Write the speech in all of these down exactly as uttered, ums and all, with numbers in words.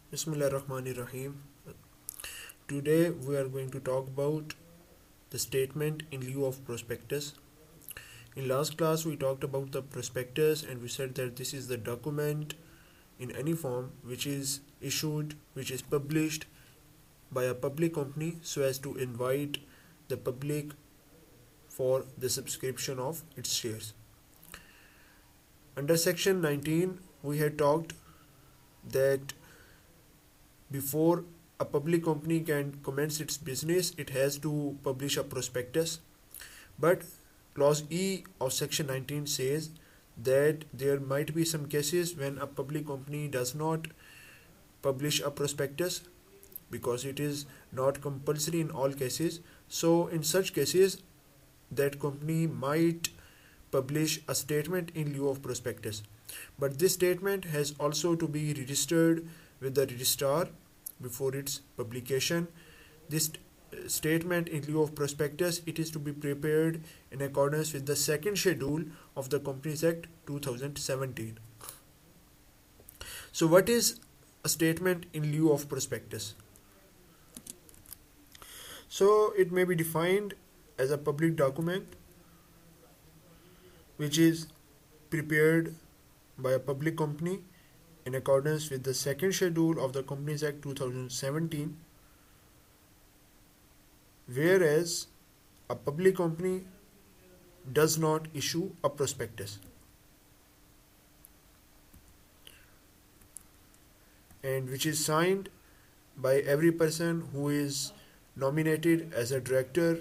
Bismillahirrahmanirrahim. Today we are going to talk about the statement in lieu of prospectus. In last class we talked about the prospectus and we said that this is the document in any form which is issued, which is published by a public company so as to invite the public for the subscription of its shares. Under section nineteen we had talked that before a public company can commence its business, it has to publish a prospectus. But clause E of section nineteen says that there might be some cases when a public company does not publish a prospectus because it is not compulsory in all cases. So in such cases, that company might publish a statement in lieu of prospectus. But this statement has also to be registered with the registrar before its publication. This statement in lieu of prospectus, it is to be prepared in accordance with the second schedule of the Companies Act two thousand seventeen. So what is a statement in lieu of prospectus? So it may be defined as a public document which is prepared by a public company in accordance with the second schedule of the Companies Act two thousand seventeen, whereas a public company does not issue a prospectus, and which is signed by every person who is nominated as a director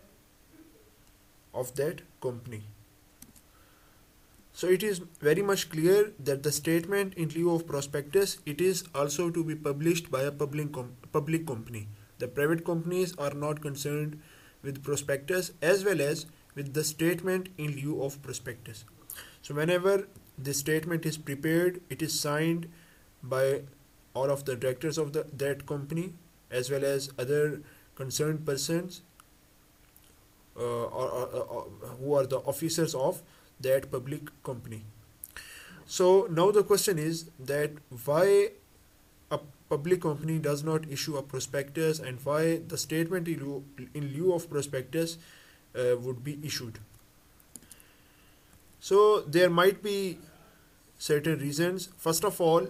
of that company. So it is very much clear that the statement in lieu of prospectus, it is also to be published by a public com- public company. The private companies are not concerned with prospectus as well as with the statement in lieu of prospectus. So whenever this statement is prepared, it is signed by all of the directors of the that company as well as other concerned persons uh, or, or, or, who are the officers of that public company. So now the question is that why a public company does not issue a prospectus and why the statement in lieu, in lieu of prospectus uh, would be issued. So there might be certain reasons. First of all,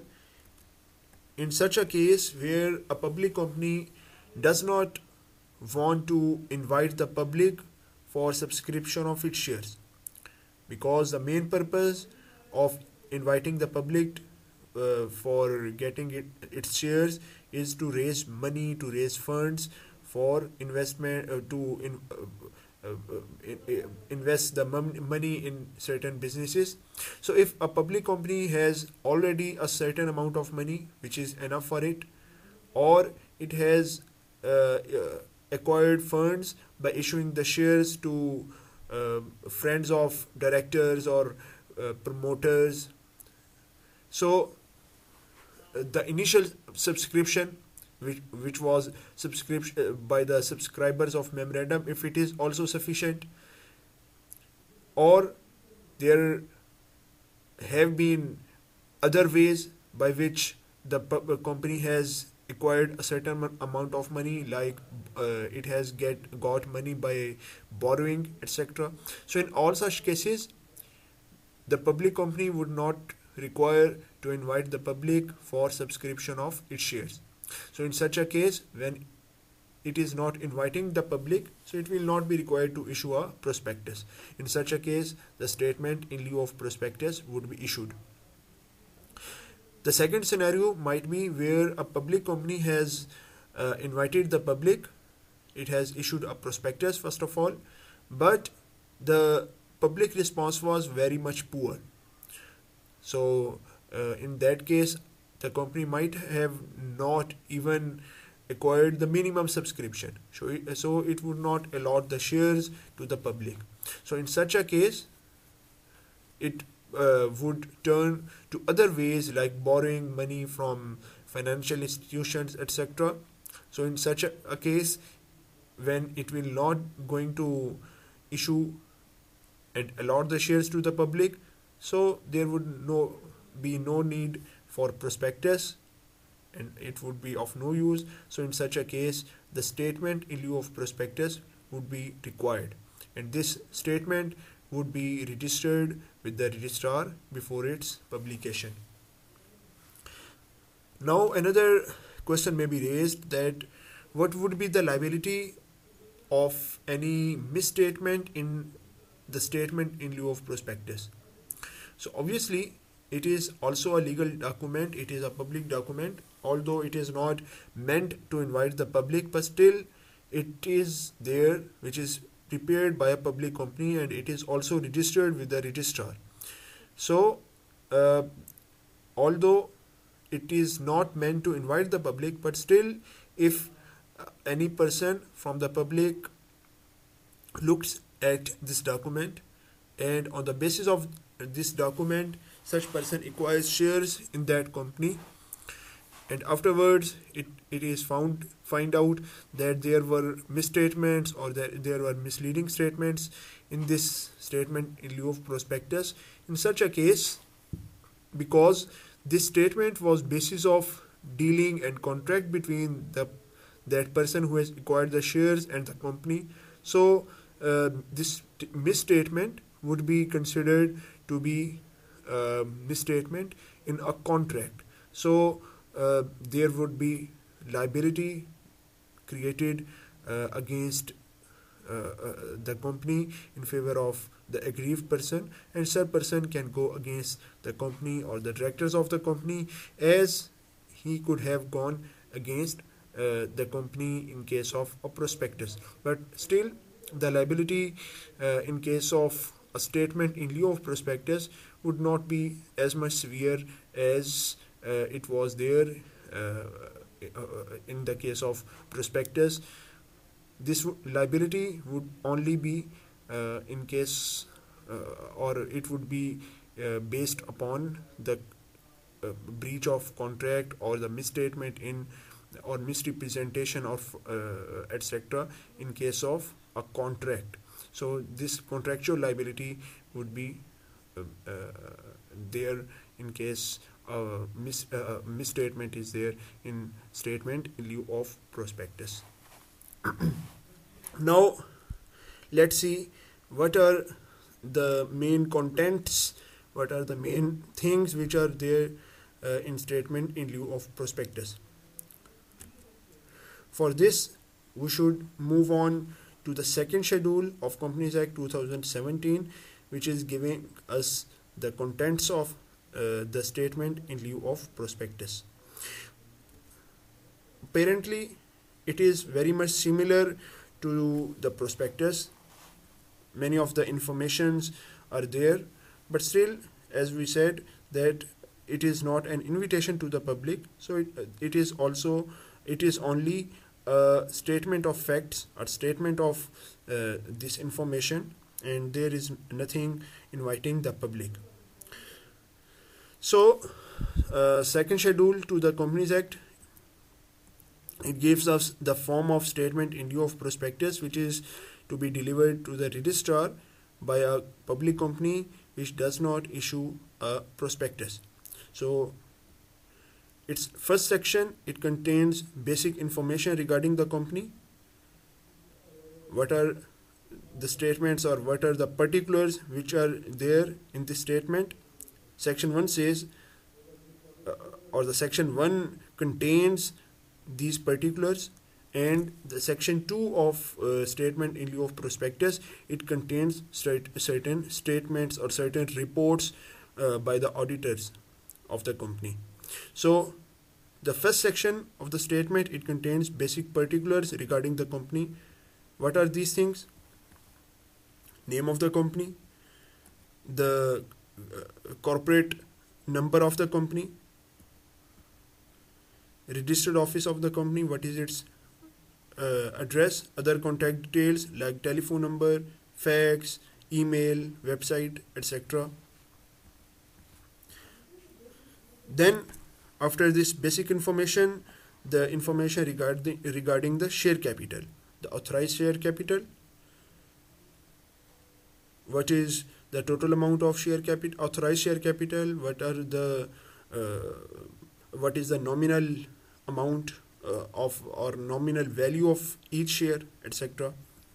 in such a case where a public company does not want to invite the public for subscription of its shares, because the main purpose of inviting the public uh, for getting it, its shares is to raise money, to raise funds for investment, uh, to in, uh, uh, in, invest the money in certain businesses. So if a public company has already a certain amount of money which is enough for it, or it has uh, uh, acquired funds by issuing the shares to Uh, friends of directors or uh, promoters. So uh, the initial subscription which, which was subscription uh, by the subscribers of memorandum, if it is also sufficient, or there have been other ways by which the company has acquired a certain amount of money, like uh, it has get got money by borrowing, etc. So in all such cases, the public company would not require to invite the public for subscription of its shares. So in such a case, when it is not inviting the public, so it will not be required to issue a prospectus. In such a case, the statement in lieu of prospectus would be issued. The second scenario might be where a public company has uh, invited the public, it has issued a prospectus first of all, but the public response was very much poor. So uh, in that case, the company might have not even acquired the minimum subscription. So it, so it would not allot the shares to the public. So in such a case, it Uh, would turn to other ways like borrowing money from financial institutions, et cetera. So in such a, a case, when it will not going to issue and allot the shares to the public, so there would no be no need for prospectus, and it would be of no use. So in such a case, the statement in lieu of prospectus would be required, and this statement would be registered with the registrar before its publication. Now another question may be raised, that what would be the liability of any misstatement in the statement in lieu of prospectus? So obviously it is also a legal document, it is a public document, although it is not meant to invite the public, but still it is there, which is prepared by a public company, and it is also registered with the registrar. So uh, although it is not meant to invite the public, but still if uh, any person from the public looks at this document, and on the basis of this document such person acquires shares in that company, and afterwards it, it is found find out that there were misstatements or that there were misleading statements in this statement in lieu of prospectus. In such a case, because this statement was basis of dealing and contract between the that person who has acquired the shares and the company, so uh, this t- misstatement would be considered to be uh, misstatement in a contract. So uh, there would be liability created uh, against uh, uh, the company in favor of the aggrieved person, and such person can go against the company or the directors of the company, as he could have gone against uh, the company in case of a prospectus. But still the liability uh, in case of a statement in lieu of prospectus would not be as much severe as uh, it was there uh, in the case of prospectus. This w- liability would only be uh, in case uh, or it would be uh, based upon the uh, breach of contract or the misstatement in or misrepresentation of uh, et cetera in case of a contract. So this contractual liability would be uh, uh, there in case uh, mis- uh, misstatement is there in statement in lieu of prospectus. Now let's see what are the main contents, what are the main things which are there uh, in statement in lieu of prospectus. For this we should move on to the second schedule of Companies Act two thousand seventeen, which is giving us the contents of uh, the statement in lieu of prospectus. Apparently it is very much similar to the prospectus. Many of the informations are there, but still, as we said, that it is not an invitation to the public, so it, it is also it is only a statement of facts or statement of uh, this information, and there is nothing inviting the public. So uh, second schedule to the Companies Act, it gives us the form of statement in lieu of prospectus, which is to be delivered to the registrar by a public company which does not issue a prospectus. So its first section, it contains basic information regarding the company. What are the statements or what are the particulars which are there in this statement? Section one says uh, or the section one contains these particulars, and the section two of uh, statement in lieu of prospectus, it contains straight, certain statements or certain reports uh, by the auditors of the company. So the first section of the statement, it contains basic particulars regarding the company. What are these things? Name of the company, the uh, corporate number of the company, registered office of the company, what is its uh, address, other contact details like telephone number, fax, email, website, et cetera. Then after this basic information, the information regarding regarding the share capital, the authorized share capital, what is the total amount of share capital, authorized share capital, what are the uh, what is the nominal amount uh, of or nominal value of each share, et cetera.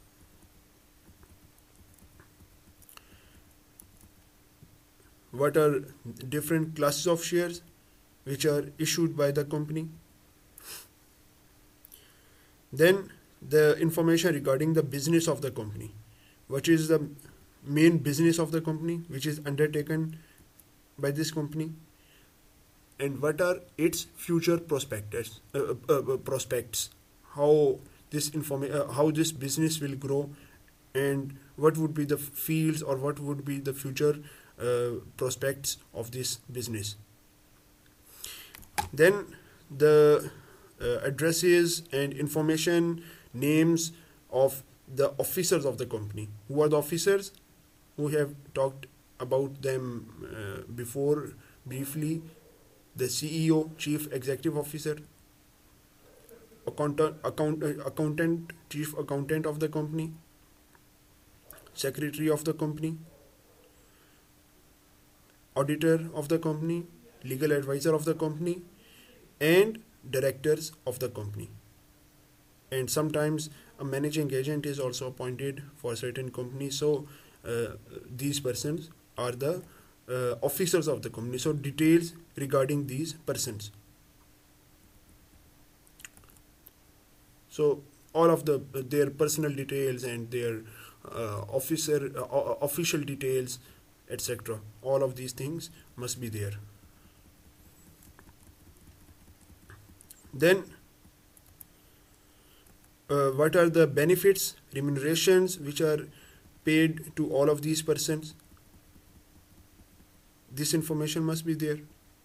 What are different classes of shares which are issued by the company? Then the information regarding the business of the company. What is the main business of the company which is undertaken by this company, and what are its future prospects? Uh, uh, uh, prospects. How this informa- uh, how this business will grow, and what would be the fields or what would be the future uh, prospects of this business. Then the uh, addresses and information, names of the officers of the company. Who are the officers? We have talked about them uh, before briefly. The C E O, Chief Executive Officer, accountant, account, uh, accountant, Chief Accountant of the company, Secretary of the company, Auditor of the company, Legal Advisor of the company, and Directors of the company. And sometimes a managing agent is also appointed for certain companies. So uh, these persons are the uh, officers of the company. So details regarding these persons. So all of the their personal details and their uh, officer uh, official details, et cetera. All of these things must be there. Then uh, what are the benefits, remunerations which are paid to all of these persons? This information must be there.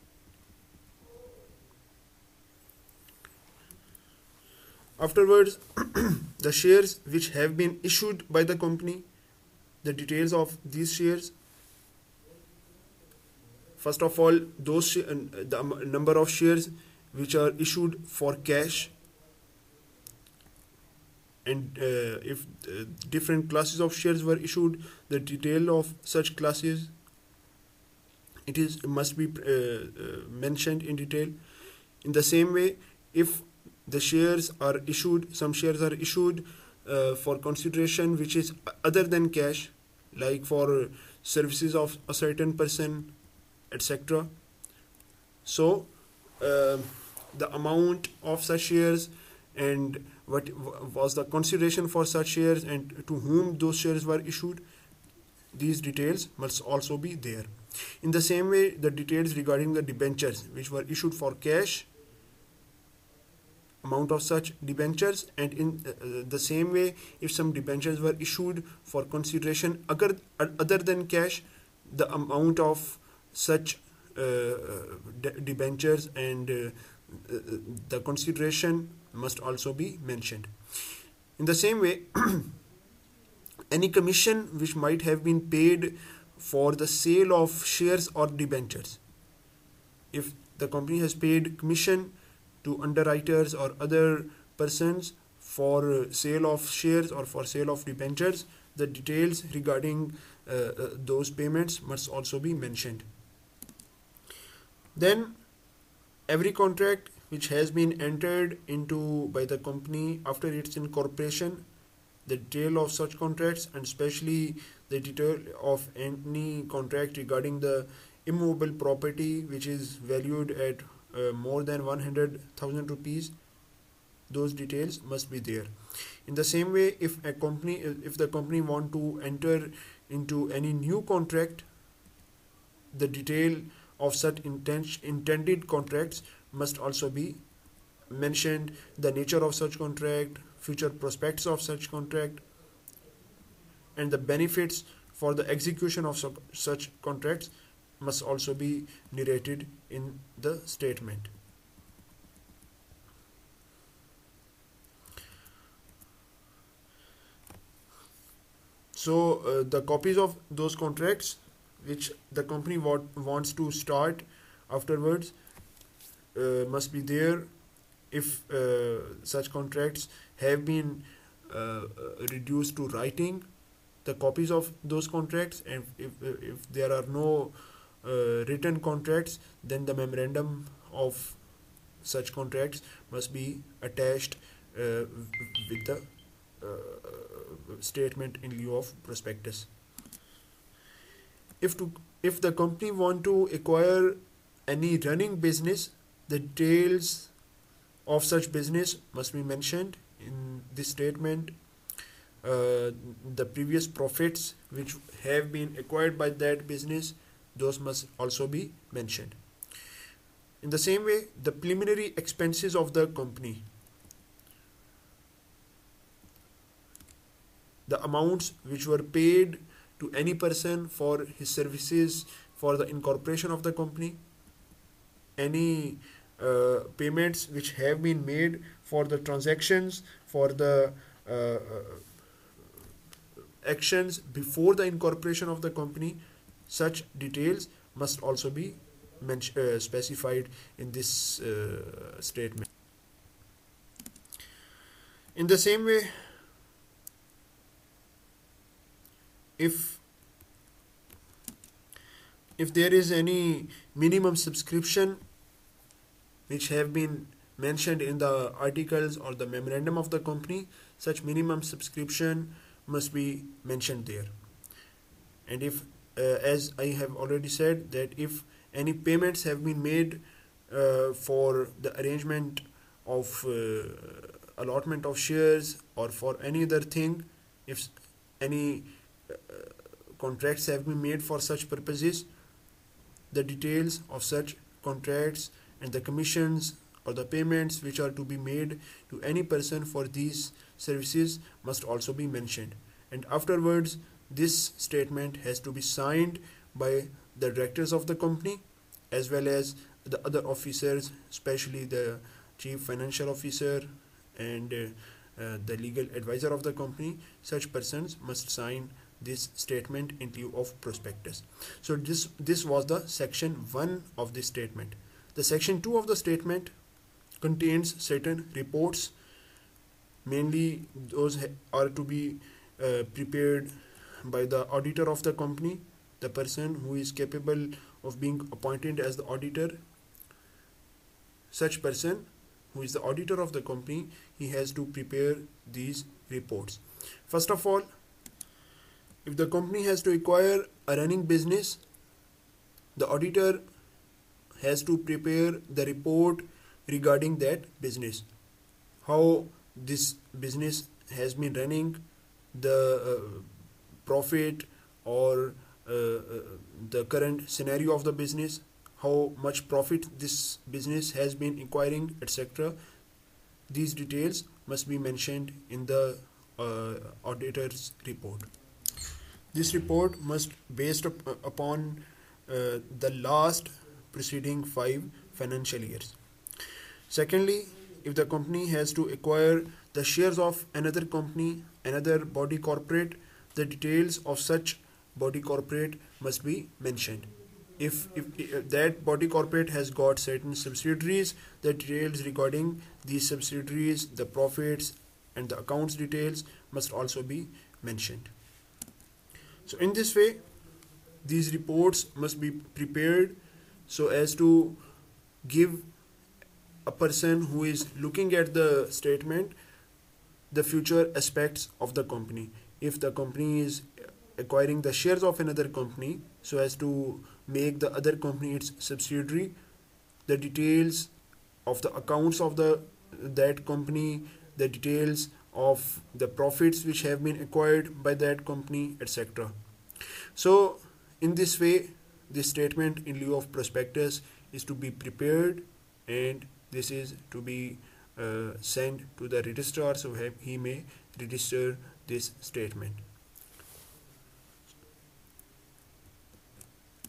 Afterwards, the shares which have been issued by the company, the details of these shares. First of all, those sh- the number of shares which are issued for cash, and uh, if uh, different classes of shares were issued, the detail of such classes, it is must be uh, uh, mentioned in detail. In the same way, if the shares are issued, some shares are issued uh, for consideration which is other than cash, like for services of a certain person, et cetera. So uh, the amount of such shares and what was the consideration for such shares and to whom those shares were issued, these details must also be there. In the same way, the details regarding the debentures which were issued for cash, amount of such debentures, and in uh, the same way, if some debentures were issued for consideration other, other than cash, the amount of such uh, de- debentures and uh, the consideration must also be mentioned. In the same way, any commission which might have been paid for the sale of shares or debentures, if the company has paid commission to underwriters or other persons for sale of shares or for sale of debentures, the details regarding uh, uh, those payments must also be mentioned. Then every contract which has been entered into by the company after its incorporation, the detail of such contracts, and especially the detail of any contract regarding the immovable property which is valued at uh, more than one hundred thousand rupees, those details must be there. In the same way, if a company if the company want to enter into any new contract, the detail of such intent, intended contracts must also be mentioned, the nature of such contract, future prospects of such contract, and the benefits for the execution of su- such contracts must also be narrated in the statement. So uh, the copies of those contracts which the company want, wants to start afterwards uh, must be there. If uh, such contracts have been uh, reduced to writing, the copies of those contracts, and if, if there are no uh, written contracts, then the memorandum of such contracts must be attached uh, with the uh, statement in lieu of prospectus. If to if the company want to acquire any running business, the details of such business must be mentioned in this statement. Uh, the previous profits which have been acquired by that business, those must also be mentioned. In the same way, the preliminary expenses of the company, the amounts which were paid to any person for his services for the incorporation of the company, any uh, payments which have been made for the transactions, for the uh, actions before the incorporation of the company, such details must also be mentioned, uh, specified in this uh, statement. In the same way, if if there is any minimum subscription which have been mentioned in the articles or the memorandum of the company, such minimum subscription must be mentioned there. And if uh, as I have already said, that if any payments have been made uh, for the arrangement of uh, allotment of shares or for any other thing, if any uh, contracts have been made for such purposes, the details of such contracts and the commissions or the payments which are to be made to any person for these services must also be mentioned. And afterwards, this statement has to be signed by the directors of the company as well as the other officers, especially the chief financial officer and uh, uh, the legal advisor of the company. Such persons must sign this statement in lieu of prospectus. So this this was the section one of this statement. The section two of the statement contains certain reports. Mainly those are to be uh, prepared by the auditor of the company, the person who is capable of being appointed as the auditor. Such person who is the auditor of the company, he has to prepare these reports. First of all, if the company has to acquire a running business, the auditor has to prepare the report regarding that business, how this business has been running, the uh, profit or uh, uh, the current scenario of the business, how much profit this business has been acquiring, et cetera. These details must be mentioned in the uh, auditor's report. This report must be based up, uh, upon uh, the last preceding five financial years. Secondly, if the company has to acquire the shares of another company, another body corporate, the details of such body corporate must be mentioned. If, if, if that body corporate has got certain subsidiaries, the details regarding these subsidiaries, the profits and the accounts details must also be mentioned. So in this way, these reports must be prepared so as to give a person who is looking at the statement the future aspects of the company. If the company is acquiring the shares of another company so as to make the other company its subsidiary, the details of the accounts of the that company, the details of the profits which have been acquired by that company, et cetera. So in this way, this statement in lieu of prospectus is to be prepared, and this is to be uh, sent to the registrar so he may register this statement.